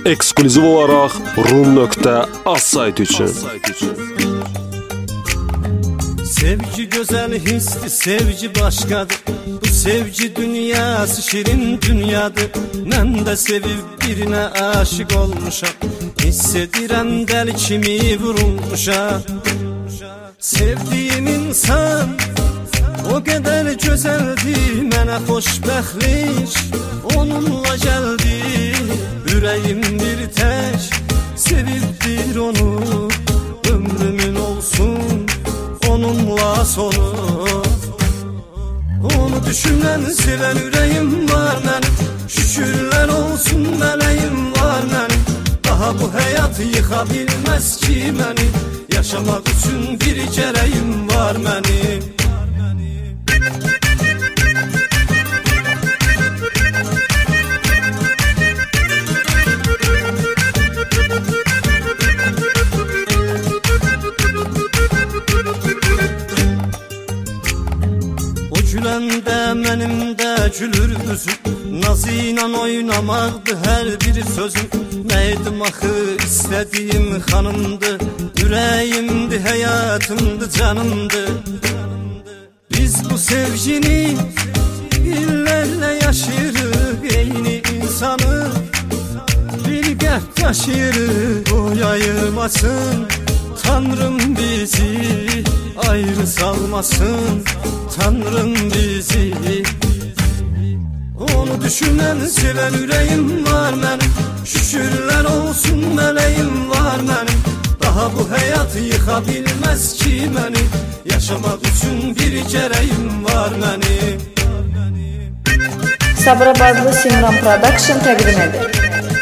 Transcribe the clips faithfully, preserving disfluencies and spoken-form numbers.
eksklüziv olaraq rum nöqtə az sayt üçün. Sevgi güzel hissi, sevgi başkadır. Bu sevgi dünyası şirin dünyadır. Ben de sevip birine aşık olmuşam. Hissediren deli kimi vurulmuşam. Sevdiğim insan o kadar güzeldi, mənə xoşbəxtlik onunla geldi. Yüreğim bir tek sevibdir onu, ömrümün olsun onunla sonu. Onu düşünen seven yüreğim var benim, şükürler olsun meleğim var benim. Daha bu hayatı yıkabilmez ki beni, yaşamak için bir gereğim var benim. Güləndə mənim də gülür üzüm, nazı ilə oynamaqdı hər bir sözüm. Nəydim axı istədiyim xanımdı, ürəyimdi, həyatımdı, canımdı. Biz bu sevgini illərlə yaşayırıq, eyni insanı bir qəhd taşıyırıq. O yayılmasın, Tanrım bizi ayrı salmasın, Tanrım bizi. Onu düşünen seven yüreğim var benim, şükürler olsun meleğim var benim. Daha bu hayatı yıkabilmez ki beni, yaşamak için bir gereğim var benim. Sabirabadlı Simran Production təqdim edir.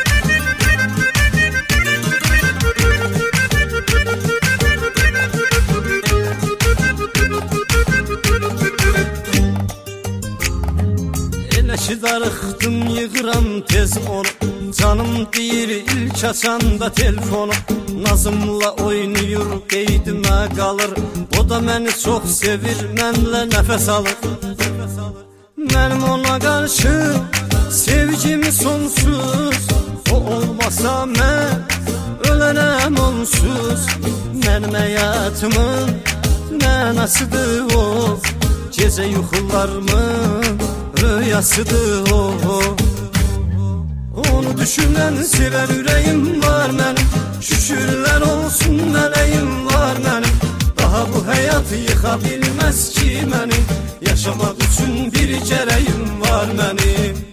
Ki darıxdım yığıram tez onu, canım deyir ilk açanda telefonu. Nazımla oynayır qeydimə qalır, o da məni çox sevir, mənlə nəfəs alır. Mənim ona qarşı sevgim sonsuz, o olmasa mən ölənəm onsuz. Mənim həyatımın mənasıdır o, gecə yuxularımın rüyasıdır o. Onu düşünen seven yüreğim var benim, şükürler olsun meleğim var benim. Daha bu hayatı yıkabilmez ki beni, yaşamak için bir gereğim var benim.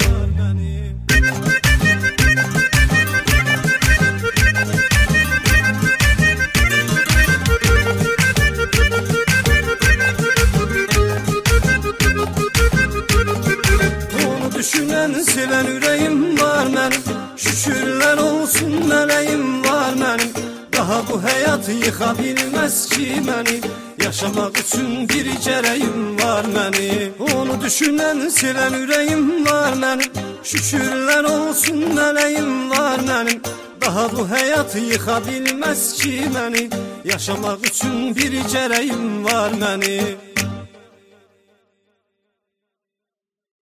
Düşünen seven yüreğim var benim, şükürler olsun meleğim var benim. Daha bu hayatı yıkabilmez ki beni, yaşamak için bir gereğim var benim. Onu düşünen seven yüreğim var benim, şükürler olsun meleğim var benim. Daha bu hayatı yıkabilmez ki beni, yaşamak için bir gereğim var benim.